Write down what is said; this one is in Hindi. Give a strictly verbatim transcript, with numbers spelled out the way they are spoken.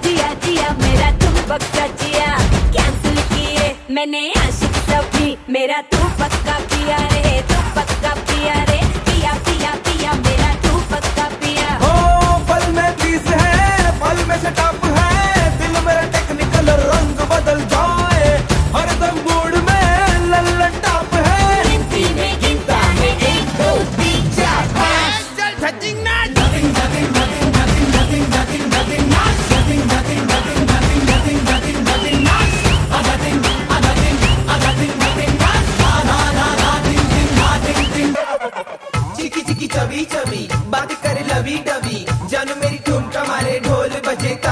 जिया जिया मेरा तुम पक्का जिया, कैंसिल किए मैंने आशिक सभी, मेरा तू पक्का पिया रे, तू पक्का पिया रे, पिया पिया पिया मेरा तू पक्का पिया। हो पल में बीस है, पल में सेटअप है, दिल मेरा टेक्निकल रंग बदल जाए, हर दम मूड में लल्लन टॉप है। गिनती में गिनता है एक दो तीन चार पाँच, चल धजिंग नाच, धजिंग धजिंग धजिंग धजिंग धजिंग धजिंग धजिंग नाच, धजिंग धजिंग धजिंग धजिंग धजिंग धजिंग धजिंग नाच, आ धजिंग आ धजिंग आ धजिंग धजिंग नाच, आ ना ना ना डिंग डिंग ना डिंग डिंग। चिकी चिकी चबी चबी बात करे लवी डबी, जानू मेरी ठुमका मारे ढोल बजे